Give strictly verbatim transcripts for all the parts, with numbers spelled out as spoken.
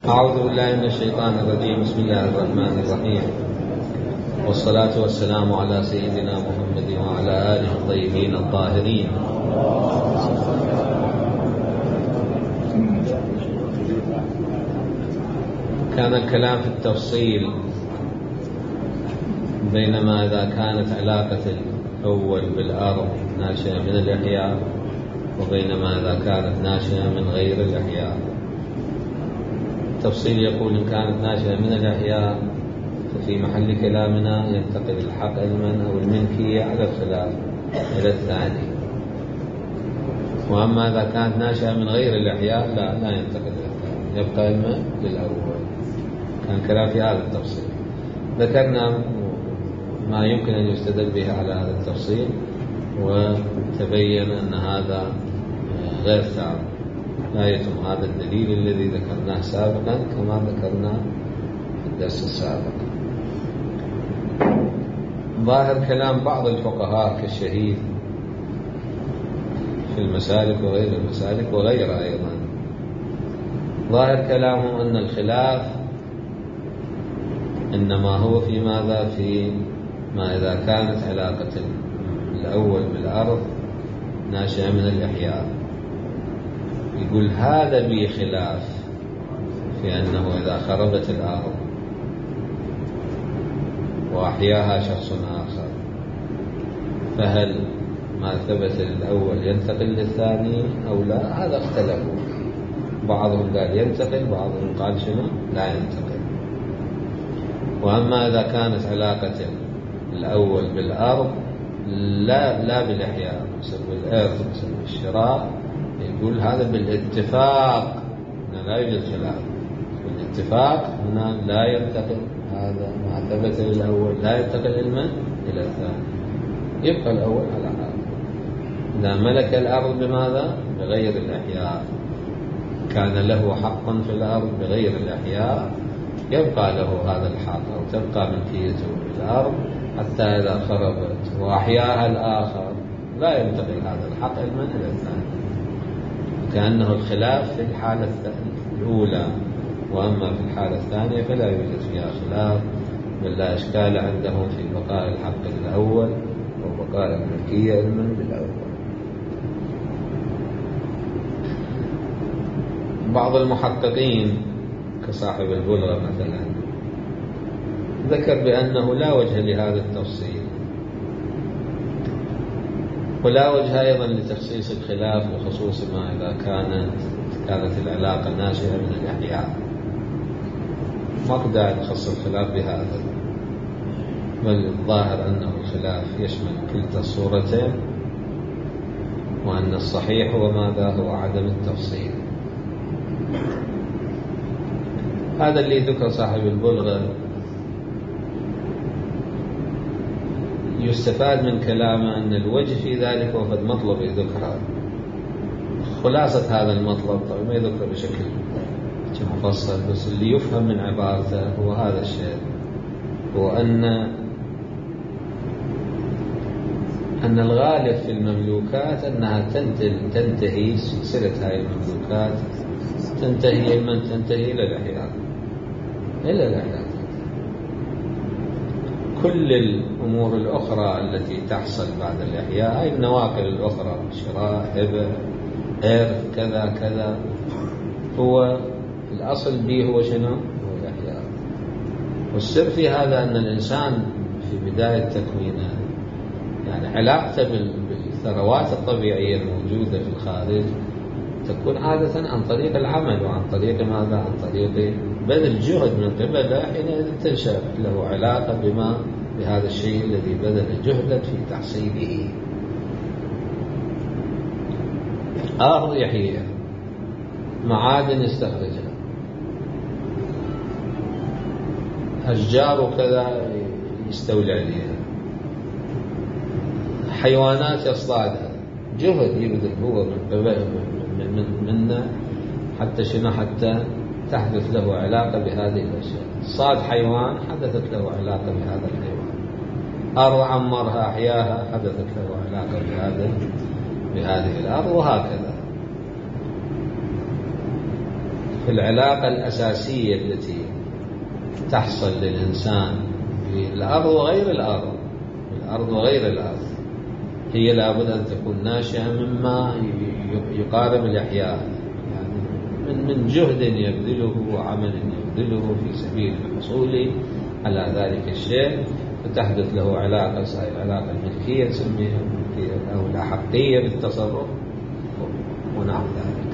أعوذ بالله من الشيطان الرجيم. بسم الله الرحمن الرحيم، والصلاة والسلام على سيدنا محمد وعلى آله الطيبين الطاهرين. كان الكلام في التفصيل بينما إذا كانت علاقة الأول بالأرض ناشئة من الإحياء وبينما إذا كانت ناشئة من غير الإحياء. التفصيل يقول إن كانت ناشئة من الإحياء ففي محل كلامنا ينتقل الحق علما أو الملكية على الخلاف إلى الثاني، وأما إذا كانت ناشئة من غير الإحياء لا لا ينتقل إلى الثاني، يبقى علما للأول. كان كلام في هذا التفصيل. ذكرنا ما يمكن أن يستدل به على هذا التفصيل وتبين أن هذا غير ثابت، لا يتم هذا الدليل الذي ذكرناه سابقا كما ذكرنا في الدرس السابق. ظاهر كلام بعض الفقهاء كالشهيد في المسالك وغير المسالك وغيرها أيضا، ظاهر كلامهم أن الخلاف إنما هو في ماذا؟ في ما إذا كانت علاقة الأول بالأرض ناشئة من الإحياء. يقول هذا به خلاف في أنه إذا خربت الأرض وأحياها شخص آخر فهل ما ثبت للأول ينتقل للثاني أو لا؟ هذا اختلفوا، بعضهم قال ينتقل، بعضهم قال شنو؟ لا ينتقل. وأما إذا كانت علاقة الأول بالأرض لا لا بالإحياء، مثل الإرث مثل الشراء، يقول هذا بالاتفاق، هنا لا يوجد خلاف، بالاتفاق هنا لا ينتقل، هذا ما ثبت للأول لا ينتقل علما إلى الثاني، يبقى الأول على هذا. إذا ملك الأرض بماذا؟ بغير الإحياء، كان له حق في الأرض بغير الإحياء، يبقى له هذا الحق أو تبقى ملكيته بالأرض حتى إذا خربت وأحياها الآخر لا ينتقل هذا الحق علما إلى الثاني، كأنه الخلاف في الحالة الأولى، وأما في الحالة الثانية فلا يوجد فيها خلاف، بل لا إشكال عندهم في بقاء الحق الأول وبقاء الملكية علما بالأول. بعض المحققين كصاحب البلغة مثلا ذكر بأنه لا وجه لهذا التفصيل، ولا وجه أيضا لتخصيص الخلاف بخصوص ما إذا كانت كانت العلاقة ناشئة من الإحياء. ما قدر نخص الخلاف بهذا، بل الظاهر أنه الخلاف يشمل كلتا الصورتين، وأن الصحيح هو ماذا؟ هو عدم التفصيل. هذا اللي ذكر صاحب البلغة يستفاد من كلامه أن الوجه في ذلك هو قد مطلب يذكره. خلاصة هذا المطلب طبعا ما يذكر بشكل مفصل، بس اللي يفهم من عبارته هو هذا الشيء، هو أن أن الغالب في المملوكات أنها تنتهي سلسلة هذه المملوكات تنتهي من تنتهي إلى الإحياء، إلى الإحياء. كل الأمور الأخرى التي تحصل بعد الإحياء هي النواقل الأخرى، شراء، هبة، إرث، كذا كذا، هو الأصل به هو شنو؟ هو الإحياء. والسر في هذا أن الإنسان في بداية تكوينه يعني علاقته بالثروات الطبيعية الموجودة في الخارج تكون عادة عن طريق العمل وعن طريق ماذا؟ عن طريق بذل جهد من قبله، حينئذ تنشأ له علاقة بما بهذا الشيء الذي بذل جهدا في تحصيله. أرض يحييها، معادن يستخرجها، أشجار وكذا يستولي عليها، حيوانات يصطادها، جهد يبذل هو من قبل من منا حتى شنو؟ حتى تحدث له علاقة بهذه الأشياء. صاد حيوان حدثت له علاقة بهذا الحيوان، أرض عمرها أحياها حدثت له علاقة بهذا بهذه الأرض، وهكذا. في العلاقة الأساسية التي تحصل للإنسان في الأرض وغير الأرض، الأرض وغير الأرض، هي لابد أن تكون ناشئة مما يقارب الإحياء، يعني من من جهد يبذله وعمل يبذله في سبيل الحصول على ذلك الشيء، فتحدث له علاقة علاقة الملكية تسميها أو الأحقية بالتصرف ونحو ذلك.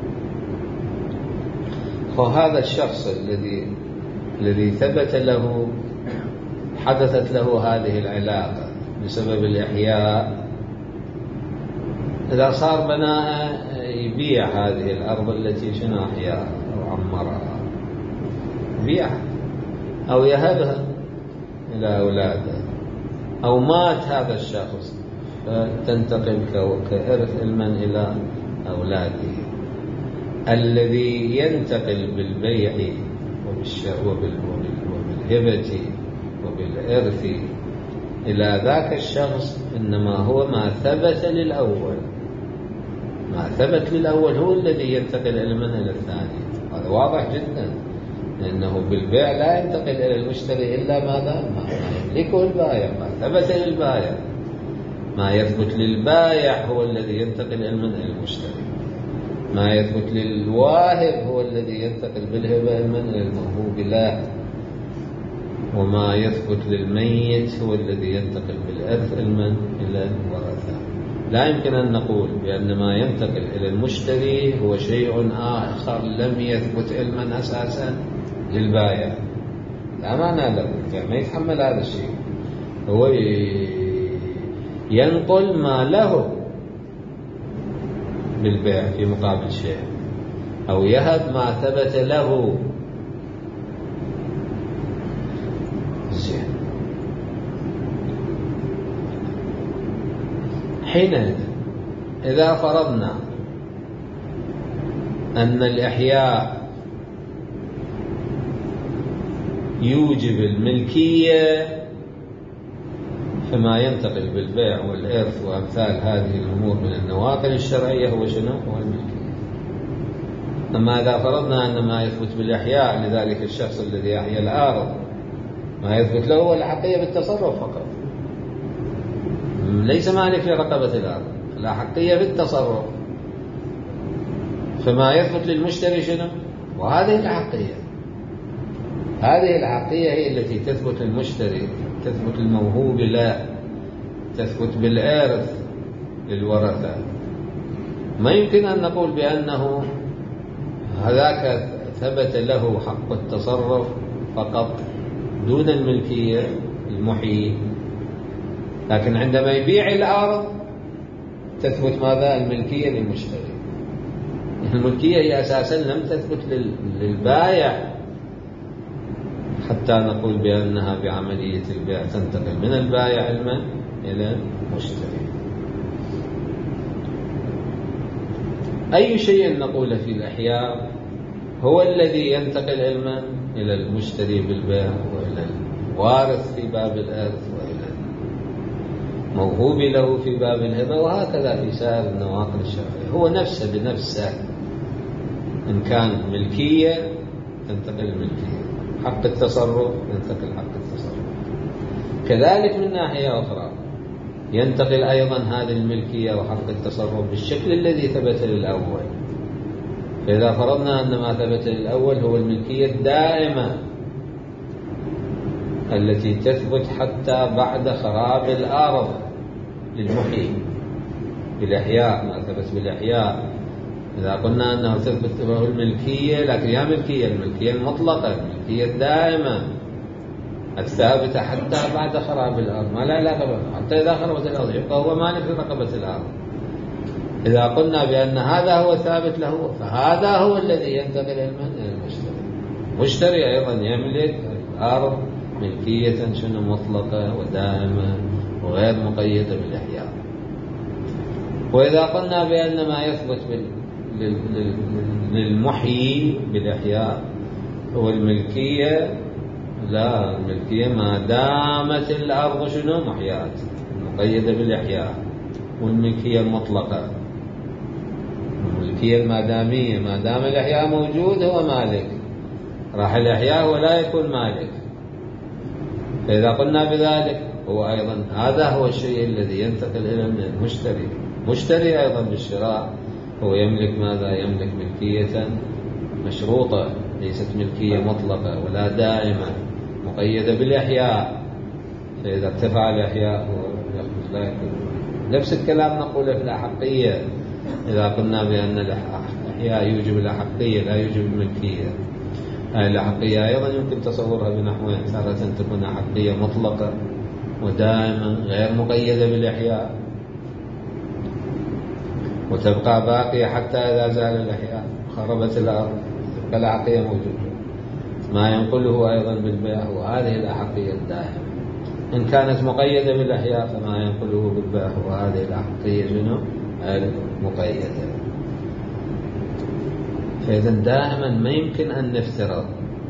وهذا الشخص الذي الذي ثبت له حدثت له هذه العلاقة بسبب الإحياء، إذا صار بناء يبيع هذه الأرض التي شنو أحياها أو عمرها، يبيعها أو يهبها إلى أولاده، أو مات هذا الشخص فتنتقل كإرث علما إلى أولاده. الذي ينتقل بالبيع وبالهبة وبالإرث إلى ذاك الشخص إنما هو ما ثبت للأول، ما ثبت للأول هو الذي ينتقل علما إلى الثاني. هذا واضح جدا، لأنه بالبيع لا ينتقل إلى المشتري إلا ماذا؟ ما يملكه البائع، ما ثبت للبائع. ما يثبت للبائع هو الذي ينتقل علما إلى المشتري، ما يثبت للواهب هو الذي ينتقل بالهبة علما إلى الموهوب له، وما يثبت للميت هو الذي ينتقل بالإرث علما إلى الورثة. لا يمكن أن نقول بأن ما ينتقل إلى المشتري هو شيء آخر لم يثبت علما أساسا للبائع، لا معنى له، يعني ما يتحمل هذا الشيء. هو ينقل ما له بالبيع في مقابل شيء، أو يهب ما ثبت له. زين، حينئذ إذا فرضنا أن الإحياء يوجب الملكية، فما ينتقل بالبيع والإرث وأمثال هذه الأمور من النواقل الشرعية هو شنو؟ هو الملكية. أما إذا فرضنا أن ما يثبت بالإحياء لذلك الشخص الذي يحيى الأرض ما يثبت له هو الأحقية بالتصرف فقط، ليس مالك لرقبة الأرض، الأحقية بالتصرف، فما يثبت للمشتري شنو؟ وهذه الأحقية، هذه الأحقية هي التي تثبت للمشتري، تثبت الموهوب له، تثبت بالإرث للورثة. ما يمكن أن نقول بأنه هذاك ثبت له حق التصرف فقط دون الملكية المحيي، لكن عندما يبيع الأرض تثبت ماذا؟ الملكية للمشتري. الملكية هي أساسا لم تثبت للبائع حتى نقول بأنها بعملية البيع تنتقل من البائع علما إلى المشتري. أي شيء نقول في الإحياء هو الذي ينتقل علما إلى المشتري بالبيع، وإلى الوارث في باب الإرث، وإلى الموهوب له في باب الهبة، وهكذا في سائر النواقل الشرعية. هو نفسه بنفسه، إن كان ملكية تنتقل الملكية، حق التصرف ينتقل حق التصرف. كذلك من ناحية أخرى ينتقل أيضا هذه الملكية وحق التصرف بالشكل الذي ثبت للأول. فإذا فرضنا أن ما ثبت للأول هو الملكية الدائمة التي تثبت حتى بعد خراب الأرض للمحيي بالإحياء، ما ثبت بالإحياء. إذا قلنا أنه تثبت له الملكية، لكن يا ملكية الملكية المطلقة، الملكية الدائمة الثابتة حتى بعد خراب الأرض، ما لا علاقة بها، حتى إذا خربت الأرض يبقى هو مالك لرقبة الأرض. إذا قلنا بأن هذا هو ثابت له، فهذا هو الذي ينتقل إلى المشتري. المشتري أيضا يملك الأرض ملكية شنو مطلقة ودائمة وغير مقيدة بالإحياء. وإذا قلنا بأن ما يثبت للمحيي بالإحياء هو الملكية، لا، الملكية ما دامت الأرض شنو محيات مقيدة بالإحياء، والملكية المطلقة الملكية المادامية، ما دام الإحياء موجود هو مالك، راح الإحياء ولا يكون مالك. فإذا قلنا بذلك هو أيضا هذا هو الشيء الذي ينتقل إلى المشتري. مشتري أيضا بالشراء هو يملك ماذا؟ يملك ملكية مشروطة، ليست ملكية مطلقة ولا دائمة، مقيدة بالإحياء. فإذا ارتفع الإحياء هو يخرج لا يكون. نفس الكلام نقوله في الأحقية، إذا قلنا بأن الإحياء يوجب الأحقية لا يوجب الملكية. هذه الأحقية أيضا يمكن تصورها بنحوين: تارة تكون أحقية مطلقة ودائما غير مقيدة بالإحياء وتبقى باقية حتى إذا زال الإحياء خربت الأرض، تبقى الأحقية موجودة. ما ينقله أيضا بالبيع وهذه الأحقية الدائمة. إن كانت مقيدة بالإحياء فما ينقله بالبيع وهذه الأحقية شنو؟ المقيدة. فإذا دائما ما يمكن أن نفترض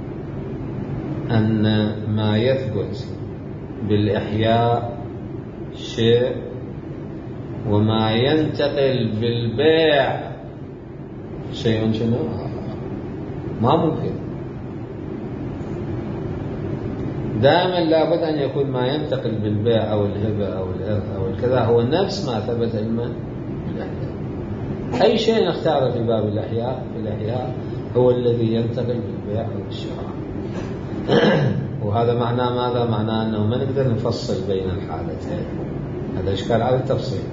أن ما يثبت بالإحياء شيء وما ينتقل بالبيع شيء شنو؟ ما ممكن. دائما لابد أن يكون ما ينتقل بالبيع أو الهبة أو الإرث أو الكذا هو نفس ما ثبت علما بالإحياء. أي شيء نختاره في باب الإحياء في الإحياء هو الذي ينتقل بالبيع أو الشراء. وهذا معناه ماذا؟ معناه أنه ما نقدر نفصل بين الحالتين. هذا إشكال على التفصيل.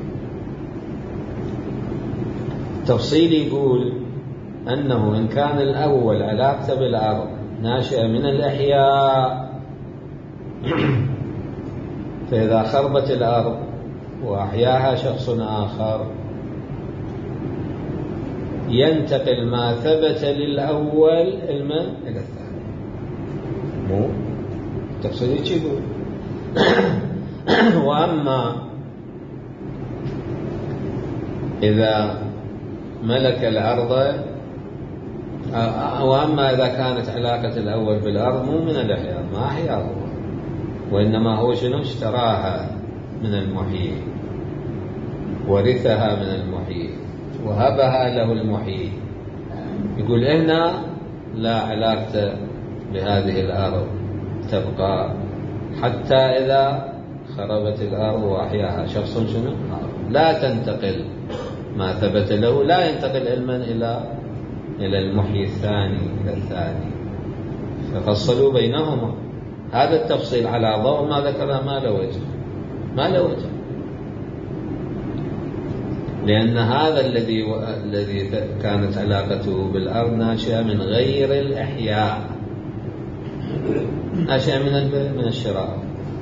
التفصيل يقول أنه إن كان الأول علاقته بالأرض ناشئة من الإحياء، فإذا خربت الأرض وأحياها شخص آخر ينتقل ما ثبت للأول المن إلى الثاني. مو تفصيل يقول وأما إذا ملك الأرض، وأما إذا كانت علاقة الأول بالأرض مو من الإحياء، ما أحياه هو، وإنما هو شنو؟ اشتراها من المحيي، ورثها من المحيي، وهبها له المحيي. يقول إن لا علاقة بهذه الأرض تبقى حتى إذا خربت الأرض وأحياها شخص شنو؟ لا تنتقل ما ثبت له، لا ينتقل علما إلى إلى المحيي الثاني إلى الثاني. ففصلوا بينهما. هذا التفصيل على ضوء ما ذكره ما له وجه، ما له وجه، لأن هذا الذي و... الذي كانت علاقته بالأرض ناشئة من غير الإحياء، ناشئة من ال... من الشراء.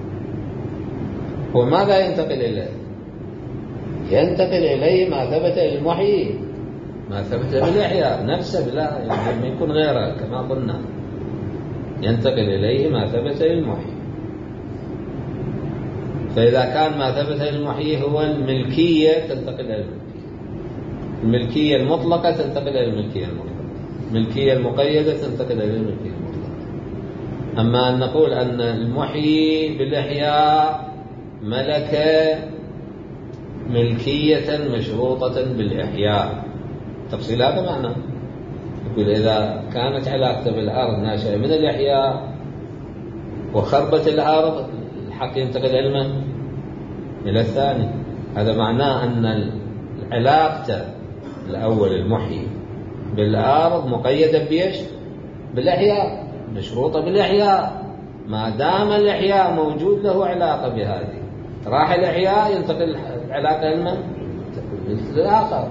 وماذا ينتقل إليه؟ ينتقل إليه ما ثبت للمحيي، ما ثبت بالإحياء نفسه، لا يعني ما يكون غيره كما قلنا. ينتقل إليه ما ثبت للمحيي. فإذا كان ما ثبت للمحيي هو الملكية تنتقل إلى الملكية، الملكية المطلقة تنتقل إلى الملكية المطلقة، الملكية المقيدة تنتقل إلى الملكية المطلقة. أما أن نقول أن المحيي بالإحياء ملك ملكية مشروطة بالإحياء، تفصيل هذا معنى. يقول إذا كانت علاقته بالأرض ناشئة من الإحياء وخربت الأرض الحق ينتقل علما إلى الثاني. هذا معناه أن علاقته الأول المحيي بالأرض مقيدة بيش؟ بالإحياء، مشروطة بالإحياء. ما دام الإحياء موجود له علاقة بهذه، راح الإحياء ينتقل العلاقة علما للآخر،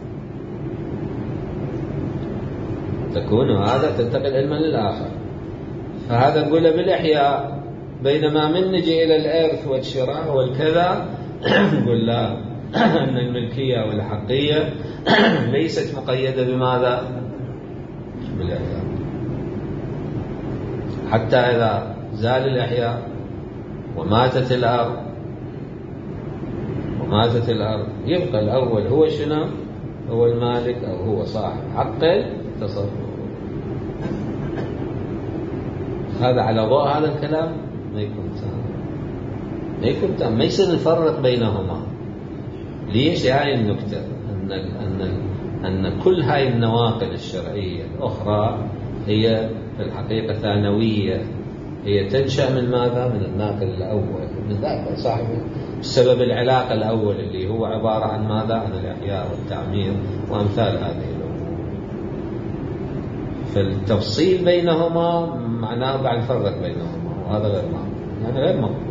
تكون هذا تنتقل علما للآخر. فهذا نقوله بالإحياء. بينما من نجي إلى الإرث والشراء والكذا نقول لا، أن الملكية والحقية ليست مقيدة بماذا؟ بالإحياء. حتى إذا زال الإحياء وماتت الأرض وماتت الأرض يبقى الأول هو شنو؟ هو المالك أو هو صاحب حق التصرف. هذا على ضوء هذا الكلام ما يكون تام، ما يكون تام، ما يصير نفرق بينهما. ليش؟ هاي النكتة أن أن أن كل هاي النواقل الشرعية الأخرى هي في الحقيقة ثانوية، هي تنشأ من ماذا؟ من الناقل الأول، من ذاك صاحبه السبب العلاقة الأول اللي هو عبارة عن ماذا؟ عن الإحياء والتعمير وأمثال هذه الأمور. فالتفصيل بينهما معناه بعد فرق بينهما، وهذا غير مقبول، يعني غير مقبول.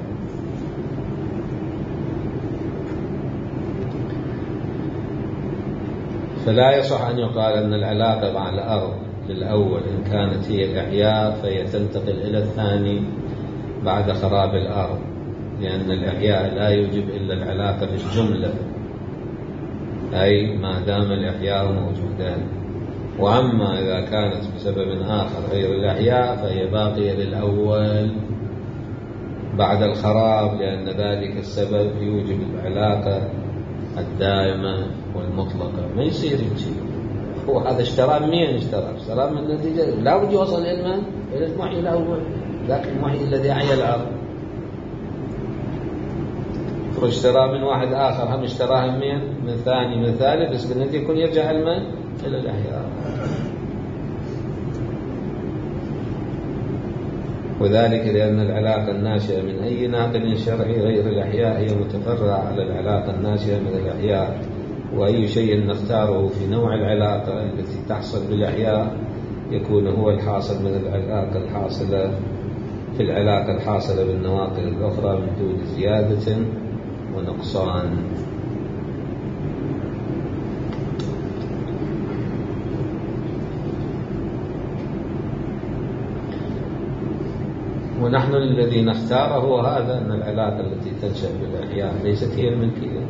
فلا يصح أن يقال أن العلاقة مع الأرض للأول إن كانت هي الإحياء فهي تنتقل إلى الثاني بعد خراب الأرض، لأن الإحياء لا يوجب إلا العلاقة بالجملة، أي ما دام الإحياء موجودان. وأما إذا كانت بسبب آخر غير الإحياء فهي باقية للأول بعد الخراب، لأن ذلك السبب يوجب العلاقة الدائمة والمطلقة. ما يصير يجي هو هذا اشترى مين اشترى اشترى من النتيجة، لا بد يوصل إلى إلى المحيي الأول، ذاك المحيي الذي أحيا الأرض. واشترى من واحد آخر هم اشتراها من من ثاني من ثالث، بس بالنتيجة يكون يرجع المن إلى الأحياء. وذلك لأن العلاقة الناشئة من أي ناقل شرعي غير الأحياء هي متفرعة على العلاقة الناشئة من الأحياء، وأي شيء نختاره في نوع العلاقة التي تحصل بالأحياء يكون هو الحاصل من العلاقة الحاصلة في العلاقة الحاصلة بالنواقل الأخرى من دون زيادة ونقصان. ونحن الذي نختاره هو هذا، أن العلاقة التي تنشأ بالأحياء ليست هي الملكية،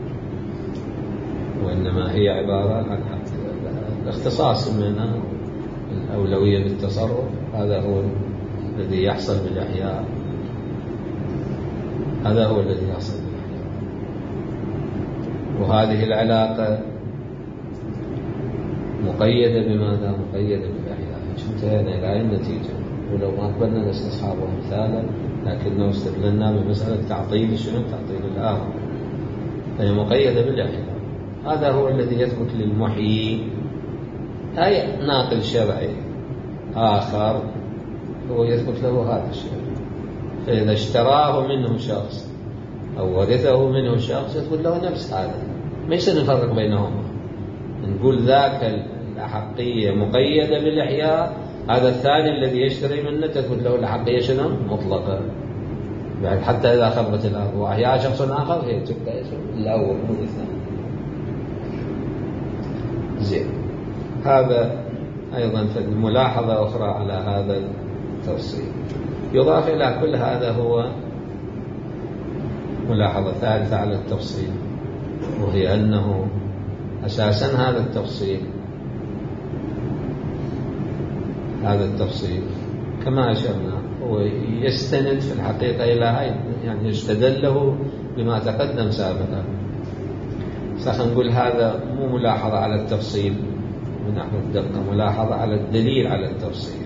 وإنما هي عبارة عن الاختصاص منها، الأولوية بالتصرف، هذا هو الذي يحصل بالأحياء، هذا هو الذي يحصل بالأحياء. وهذه العلاقة مقيدة بماذا؟ مقيدة بالأحياء. انتهينا إلى النتيجة، ولو ما قبلنا الاستصحاب وامثاله، لكنه استدللنا بمسألة تعطيل شنو؟ تعطيل الآخر، فهي مقيدة بالأحياء. هذا هو الذي يثبت للمحيي أي ناقل شرعي آخر هو يثبت له هذا الشيء. فإذا اشتراه منه شخص أو ورثه منه شخص يثبت له نفس هذا، ما يصير نفرق بينهما، نقول ذاك الأحقية مقيدة بالإحياء، هذا الثاني الذي يشتري منه تثبت له الأحقية شنو؟ مطلقة، يعني حتى إذا خربت الأرض وأحياها شخص آخر هي تبقى الأول مو الثاني. زين، هذا أيضا ملاحظة أخرى على هذا التفصيل. يضاف إلى كل هذا هو ملاحظة ثالثة على التفصيل، وهي أنه أساسا هذا التفصيل هذا التفصيل كما أشرنا هو يستند في الحقيقة إلى هاي، يعني يستدل له بما تقدم سابقا. سنقول هذا مو ملاحظة على التفصيل من نحو الدقة، ملاحظة على الدليل على التفصيل،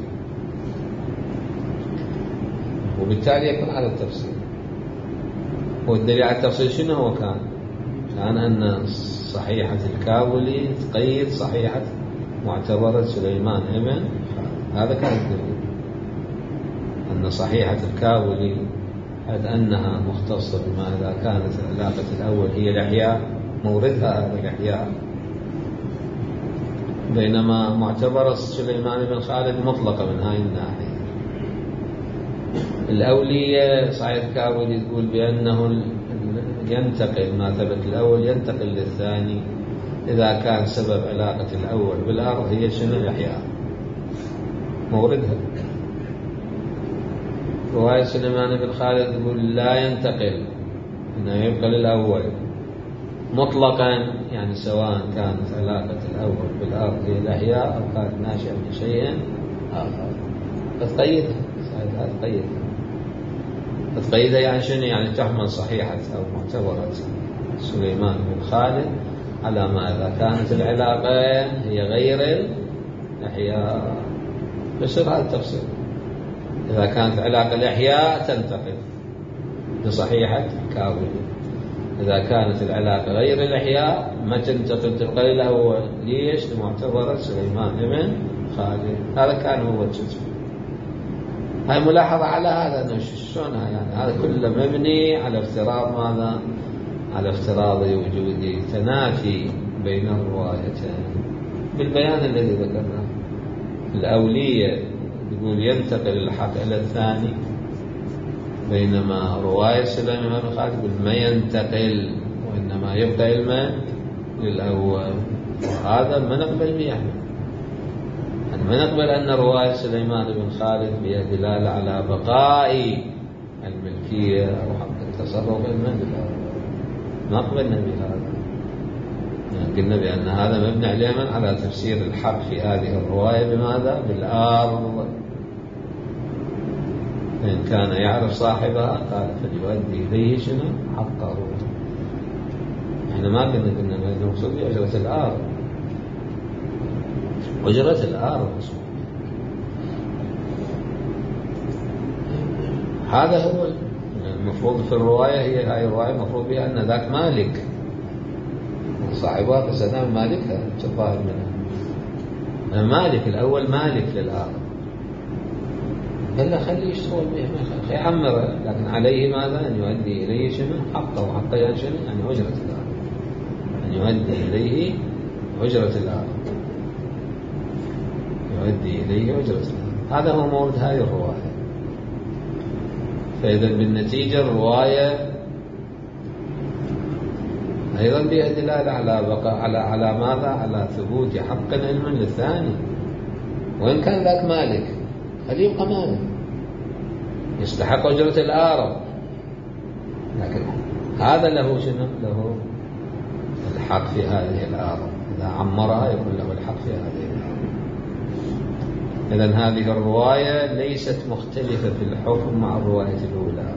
وبالتالي يكون على التفصيل. والدليل على التفصيل شنو هو كان؟ كان أن صحيحة الكاولي تقيد صحيحة معتبرة سليمان ابن، هذا كان الدليل، أن صحيحة الكاولي حيث أنها مختصة بما إذا كانت العلاقة الأول هي الإحياء موردها هذا الإحياء، بينما معتبرة سليمان بن خالد مطلقة من هاي الناحية. الأولية صحيح الكاولي تقول بأنه ينتقل ما ثبت الأول ينتقل للثاني إذا كان سبب علاقة الأول بالأرض هي شنو؟ الإحياء موردها. رواية سليمان بن خالد تقول لا ينتقل، إنه يبقى للأول مطلقا، يعني سواء كانت علاقة الأول بالأرض هي الأحياء أو كانت ناشئة من شيء آخر. فتقيدها تقيدها تقيدها يعني شنو؟ يعني تحمل صحيحة أو معتبرة سليمان بن خالد على ما إذا كانت العلاقة هي غير الإحياء. بصير هذا التفصيل، إذا كانت علاقة الإحياء تنتقل لصحيحة الكاولي، إذا كانت العلاقة غير الإحياء ما تنتقل تلقى الأول. ليش؟ لمعتبرة سليمان بن خالد. هذا كان هو الجزء. هاي ملاحظة على هذا أنه شلونها يعني هذا كله مبني على افتراض ماذا؟ على افتراض وجود تنافي بين الروايتين بالبيان الذي ذكرناه. الأولية يقول ينتقل الحق إلى الثاني، بينما رواية سليمان بن خالد يقول ما ينتقل وإنما يبقى علما للأول. وهذا ما نقبل به احنا. ما نقبل أن رواية سليمان بن خالد بها دلالة على بقاء الملكية أو حق التصرف علما للأول. ما قبلنا بهذا. يعني قلنا بأن هذا مبني علما على تفسير الحق في هذه الرواية بماذا؟ بالأرض. فإن كان يعرف صاحبها قال فليؤدي إليه شنو؟ حقه. احنا ما قلنا قلنا ما المقصود بأجرة الأرض. أجرة الأرض هذا هو المفروض في الرواية. هي هاي الرواية المفروض بها أن ذاك مالك صاحبها فسلام مالكها تظاهر منها. مالك الأول مالك للأرض. قال خليه يشتغل بها يعمره، لكن عليه ماذا؟ أن يؤدي إليه شنو؟ حقه. وحقه يعني شنو؟ يعني أجرة الأرض. أن يؤدي إليه أجرة الأرض. يؤدي إليه أجرة الأرض. هذا هو مورد هذه الرواية. فإذا بالنتيجة الرواية أيضا بها دلالة على بقاء على على ماذا؟ على ثبوت حق علما للثاني. وإن كان ذاك مالك خليه يبقى مالك يستحق أجرة الأرض، لكن هذا له شنو؟ له الحق في هذه الأرض. إذا عمرها يكون له الحق في هذه الأرض. إذن هذه الرواية ليست مختلفة في الحكم مع الرواية الأولى،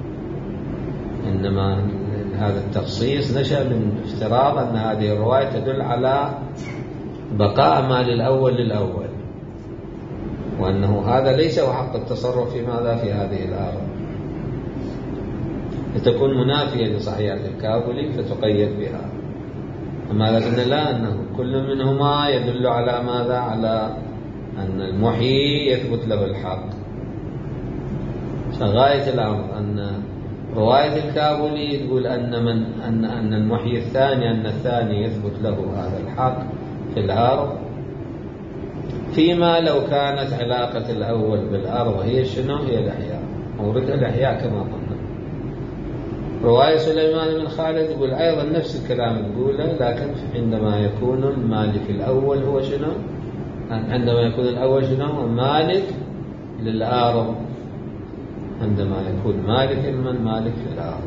إنما هذا التخصيص نشأ من افتراض أن هذه الرواية تدل على بقاء ما للأول للأول، وأنه هذا ليس هو حق التصرف في ماذا؟ في هذه الأرض، فتكون منافية لصحيحة الكابولي فتقيد بها. أما قلنا لا، أنه كل منهما يدل على ماذا؟ على أن المحيي يثبت له الحق. فغاية الأمر أن رواية الكابولي تقول أن من أن أن المحيي الثاني أن الثاني يثبت له هذا الحق في الأرض، فيما لو كانت علاقة الأول بالأرض هي شنو؟ هي الإحياء، موردها الإحياء كما قلنا. رواية سليمان بن خالد يقول أيضا نفس الكلام تقوله، لكن عندما يكون المالك الأول هو شنو؟ عندما يكون الأول شنو؟ مالك للأرض. عندما يكون مالك المن مالك في الأرض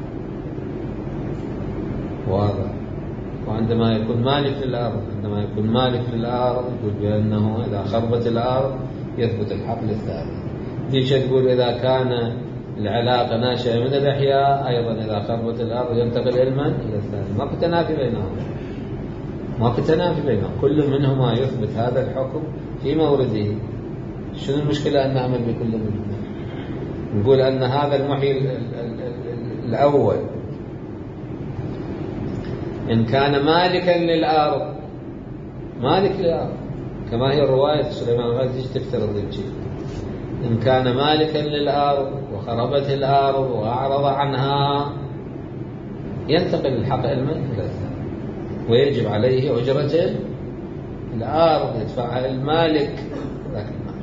واضح. وعندما يكون مالك للأرض عندما يكون مالك للأرض يقول بأنه إذا خربت الأرض يثبت الحق للثاني. ديش تقول إذا كان العلاقة ناشئة من الإحياء أيضا إذا خربت الأرض ينتقل علما إلى الثاني. ما في تنافي بينهم، ما في تنافي بينهم، كل منهما يثبت هذا الحكم في مورده. شنو المشكلة أن نعمل بكل منهما؟ نقول أن هذا المحيي الأول إن كان مالكا للأرض مالك للأرض كما هي الرواية سليمان غازي تيجي تفترض الشيء، إن كان مالكا للأرض وخربت الأرض وأعرض عنها ينتقل الحق علما إلى الثاني ويجب عليه أجرة الأرض يدفعها المالك ذاك المالك.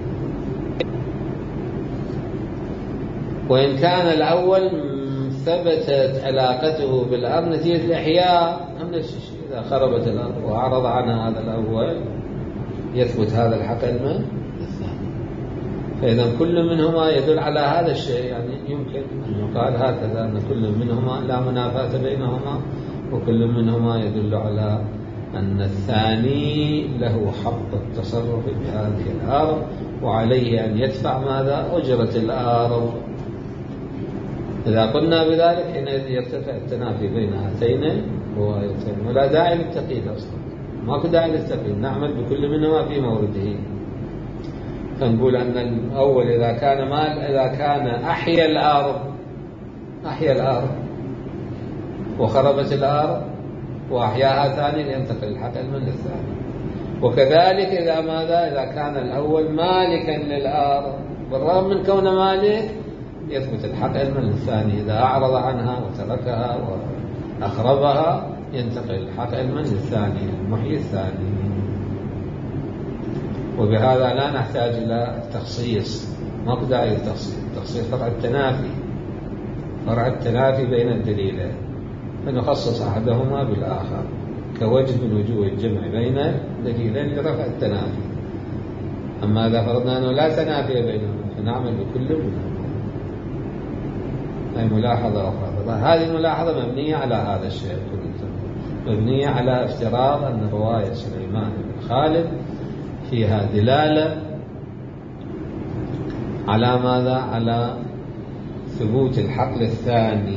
وإن كان الأول ثبتت علاقته بالأرض نتيجة الإحياء هم نفس الشيء، إذا خربت الأرض وأعرض عنها هذا الأول يثبت هذا الحق علما الثاني. فإذا كل منهما يدل على هذا الشيء، يعني يمكن أن يقال هكذا أن كل منهما لا منافاة بينهما، وكل منهما يدل على أن الثاني له حق التصرف بهذه الأرض وعليه أن يدفع ماذا؟ أجرة الأرض. إذا قلنا بذلك حينئذ يرتفع التنافي بين هاتين الروايتين ولا داعي للتقييد أصلا، ماكو داعي للتقييد، نعمل بكل منهما في مورده. فنقول أن الأول إذا كان مال إذا كان أحيا الأرض أحيا الأرض وخربت الأرض وأحياها ثاني ينتقل الحق الملك الثاني. وكذلك إذا ماذا إذا كان الأول مالكا للأرض بالرغم من كونه مالك يثبت الحق الملك الثاني، إذا أعرض عنها وتركها وأخربها ينتقل الحق الملك الثاني المحيي الثاني. وبهذا لا نحتاج إلى تخصيص، ما في داعي للتخصيص، التخصيص فرع التنافي، فرع التنافي بين الدليلين، فنخصص أحدهما بالآخر كوجه من وجوه الجمع بين الدليلين لرفع التنافي. أما إذا فرضنا أنه لا تنافي بينهما فنعمل بكل منهما. هذه ملاحظة أخرى. هذه الملاحظة مبنية على هذا الشيء، مبنية على افتراض أن رواية سليمان بن خالد فيها دلالة على ماذا؟ على ثبوت الحقل الثاني.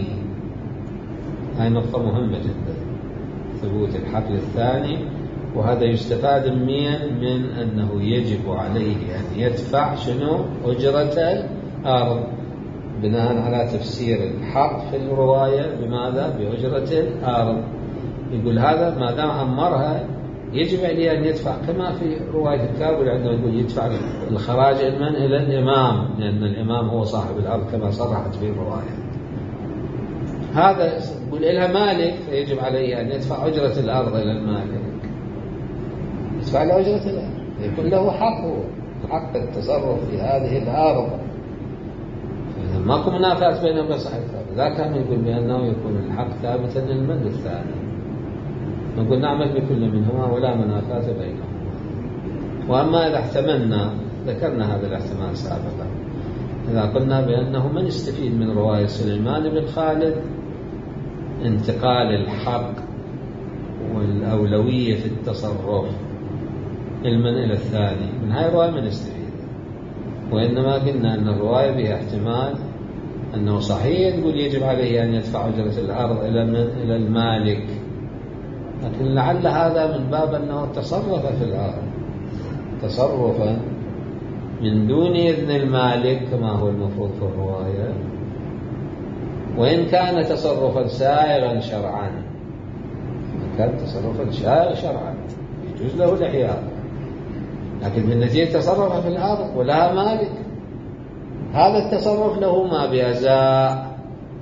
هذه نقطة مهمة جدا، ثبوت الحقل الثاني. وهذا يستفاد من من أنه يجب عليه أن يدفع شنو؟ أجرة الأرض، بناء على تفسير الحق في الرواية بماذا؟ بأجرة الأرض. يقول هذا ما دام أمرها يجب عليه أن يدفع، كما في رواية الكابل عندما يقول يدفع الخراج المن إلى الإمام، لأن الإمام هو صاحب الأرض كما صرحت في الرواية. هذا يقول لها مالك فيجب عليه أن يدفع أجرة الأرض إلى المالك، يدفع له أجرة الأرض، يكون له حقه، حق التصرف في هذه الأرض. ماكو منافاة بينه وبين صاحب الأرض. إذا كان يقول بأنه يكون الحق ثابتا للمن الثاني نقول نعمل بكل منهما ولا منافاة بينهما. وأما إذا احتملنا، ذكرنا هذا الاحتمال سابقا، إذا قلنا بأنه من يستفيد من رواية سليمان بن خالد انتقال الحق والأولوية في التصرف المن إلى الثاني، من هاي الرواية من يستفيد. وإنما قلنا أن الرواية بها احتمال أنه صحيح يقول يجب عليه أن يدفع أجرة الأرض إلى إلى المالك، لكن لعل هذا من باب أنه تصرف في الأرض تصرفا من دون إذن المالك كما هو المفروض في الرواية، وإن كان تصرفا سائغا شرعا، كان تصرفا سائغا شرعا يجوز له الإحياء، لكن من نتيجة تصرف في الأرض ولها مالك، هذا التصرف له ما بأزاء،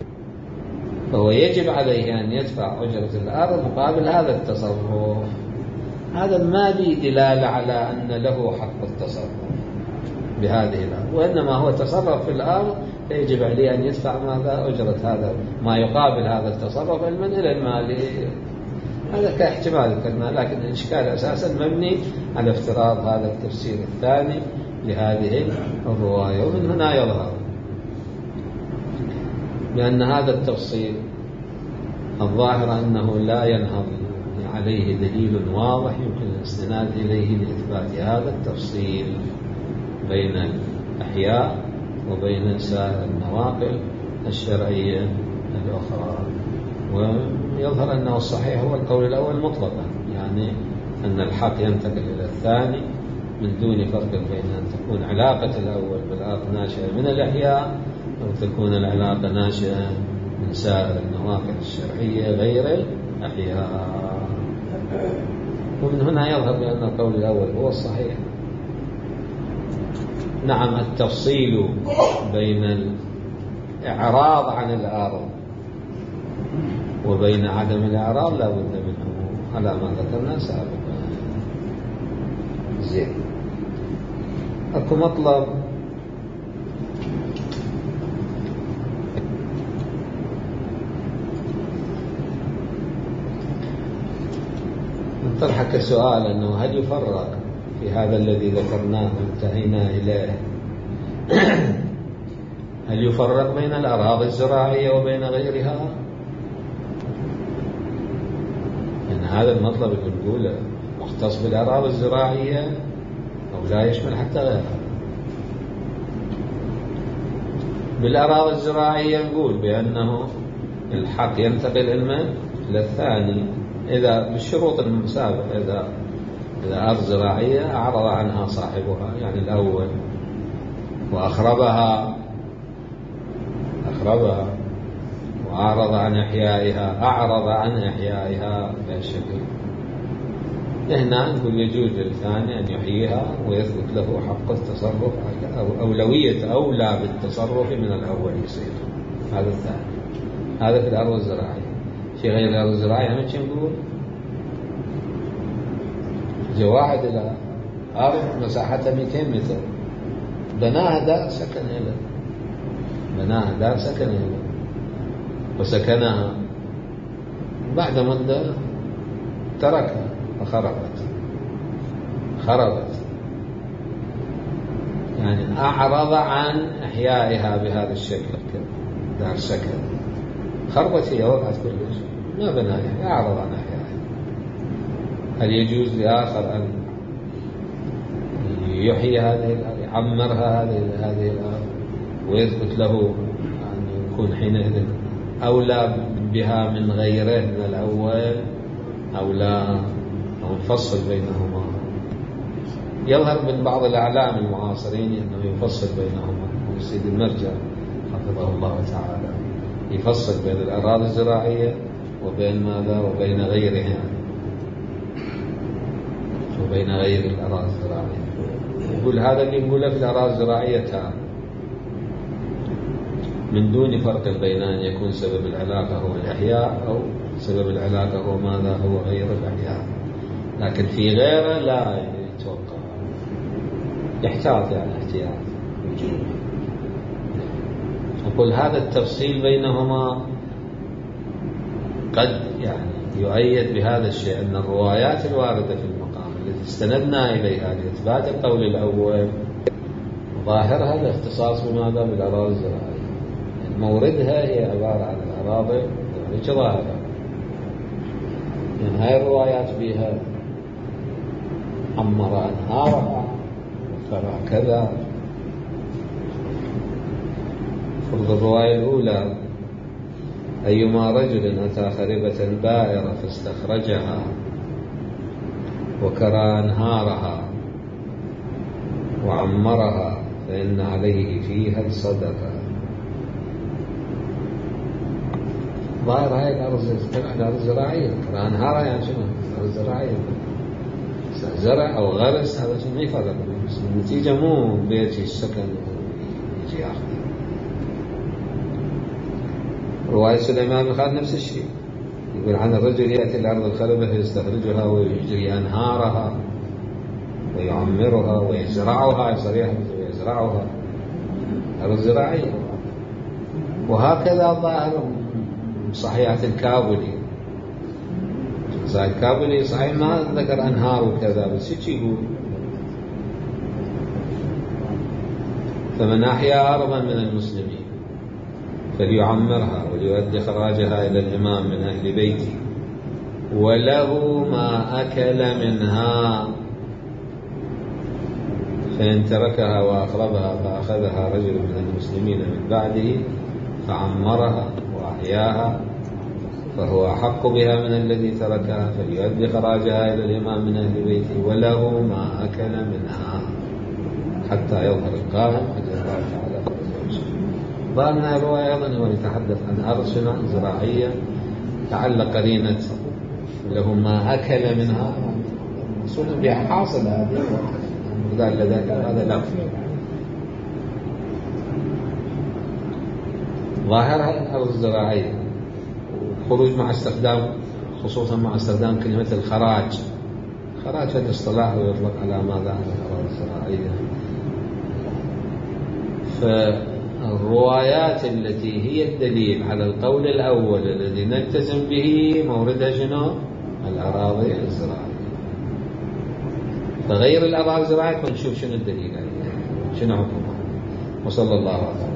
فهو يجب عليه أن يدفع أجرة الأرض مقابل هذا التصرف. هذا ما به دلالة على أن له حق التصرف بهذه الأرض، وإنما هو تصرف في الأرض فيجب عليه أن يدفع ماذا؟ أجرة هذا ما يقابل هذا التصرف علما إلى المال. هذا كاحتمال ذكرنا، لكن الإشكال أساسا مبني على افتراض هذا التفسير الثاني لهذه الرواية. ومن هنا يظهر بأن هذا التفصيل الظاهر أنه لا ينهض عليه دليل واضح يمكن الاستناد إليه لإثبات هذا التفصيل بين الأحياء وبين سائر النواقل الشرعية الأخرى. ويظهر أنه الصحيح هو القول الأول مطلقا، يعني أن الحق ينتقل إلى الثاني من دون فرق بين أن تكون علاقة الأول بالأرض ناشئة من الأحياء أو تكون العلاقة ناشئة من سائر النواقل الشرعية غير الأحياء. ومن هنا يظهر بأن القول الأول هو الصحيح. نعم، التفصيل بين الإعراض عن الأرض وبين عدم الإعراض لا بد منه على ما ذكرنا سابقا. زين، أكو مطلب نطرحك السؤال أنه هل يفرق في هذا الذي ذكرناه وانتهينا إليه، هل يفرق بين الأراضي الزراعية وبين غيرها؟ إن هذا المطلب اللي نقوله مختص بالأراضي الزراعية أو لا يشمل حتى غيرها. بالأراضي الزراعية نقول بأنه الحق ينتقل المن إلى الثاني إذا بالشروط المسابقة، إذا إذا أرض زراعية أعرض عنها صاحبها يعني الأول وأخربها أخربها أعرض عن إحيائها، أعرض عن إحيائها بهالشكل. هنا نقول يجوز للثاني أن يحييها ويثبت له حق التصرف أو أولوية أولى بالتصرف من الأول يصير. هذا الثاني، هذا في الأرض الزراعية. في غير الأرض الزراعية هم نقول جاء واحد إلى أرض مساحتها مئتين متر، بناها دار سكن له، بناها دار سكن له وسكنها، بعد مدة تركها فخربت خربت يعني أعرض عن إحيائها بهذا الشكل، دار سكن خربت هي وقعت كل شيء، ما بناها، أعرض عن إحيائها. هل يجوز لآخر أن يحيي هذه الأرض، يعمرها هذه هذه الأرض ويثبت له أن يكون حينئذ أولى بها من غيره من الأول أو لا، أو نفصل بينهما؟ يظهر من بعض الأعلام المعاصرين أنه يفصل بينهما، والسيد المرجع حفظه الله تعالى يفصل بين الأراضي الزراعية وبين ماذا وبين غيرها، وبين غير الأراضي الزراعية. يقول هذا اللي نقوله في الأراضي الزراعية تام من دون فرق بين أن يكون سبب العلاقة هو الإحياء أو سبب العلاقة هو ماذا هو غير الإحياء، لكن في غيره لا يتوقع، يحتاط يعني احتياط. أقول هذا التفصيل بينهما قد يعني يؤيد بهذا الشيء أن الروايات الواردة في المقام التي استندنا إليها لإثبات القول الأول ظاهرها الاختصاص بماذا بالأراضي الزراعية، موردها هي عبارة عن الأراضي الظاهرة. يعني هاي الروايات بها عمر أنهارها وفرع كذا. فرض الرواية الأولى أيما رجل أتى خربة بائرة فاستخرجها وكرى أنهارها وعمرها فإن عليه فيها الصدقة. ظاهر هاي الأرض الزراعية، كرى أنهارها يعني شنو؟ الأرض الزراعية زرع أو غرس، هذا شيء ما يفرق، النتيجة مو بيتي السكن يجي ياخذ. رواية سليمان بن خالد نفس الشيء، يقول عن الرجل يأتي الأرض الخربة فيستخرجها ويجري أنهارها ويعمرها ويزرعها، صريح ويزرعها، الأرض الزراعية. وهكذا ظاهر صحيحة الكابلي، صحيح الكابلي صحيح ما ذكر أنهار وكذا، بس هيك يقول فمن أحيا أرضا من المسلمين فليعمرها وليؤدي خراجها إلى الإمام من أهل بيته وله ما أكل منها، فإن تركها وأخربها فأخذها رجل من المسلمين من بعده فعمرها وأحياها فهو أحق بها من الذي تركها، فليؤدي خراجها إلى الإمام من أهل بيته وله ما أكل منها حتى يظهر القائم أجل الله تعالى. ظاهرنا الرواية أيضا هو يتحدث عن أرض زراعية تعلق قرينة له ما أكل منها، مقصود بها حاصل هذه وقال لذلك هذا لا. ظاهرها الأرض الزراعية خروج مع استخدام، خصوصا مع استخدام كلمة الخراج. خراج هذا اصطلاح ويطلق على ماذا؟ على الأراضي الزراعية. فالروايات التي هي الدليل على القول الأول الذي نلتزم به موردها شنو؟ الأراضي الزراعية. فغير الأراضي الزراعية نشوف شنو الدليل عليها، شنو حكمها. وصلى الله عليه وسلم.